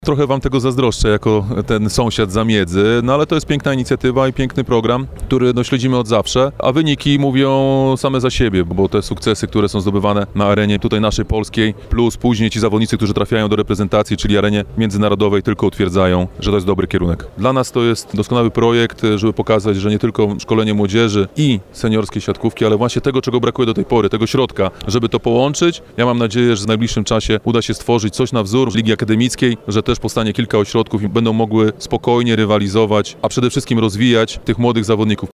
Trochę wam tego zazdroszczę jako ten sąsiad z Miedzy, no ale to jest piękna inicjatywa i piękny program, który śledzimy od zawsze, a wyniki mówią same za siebie, bo te sukcesy, które są zdobywane na arenie tutaj naszej polskiej, plus później ci zawodnicy, którzy trafiają do reprezentacji, czyli arenie międzynarodowej, tylko utwierdzają, że to jest dobry kierunek. Dla nas to jest doskonały projekt, żeby pokazać, że nie tylko szkolenie młodzieży i seniorskie siatkówki, ale właśnie tego, czego brakuje do tej pory, tego środka, żeby to połączyć. Ja mam nadzieję, że w najbliższym czasie uda się stworzyć coś na wzór Ligi Akademickiej, że też powstanie kilka ośrodków i będą mogły spokojnie rywalizować, a przede wszystkim rozwijać tych młodych zawodników.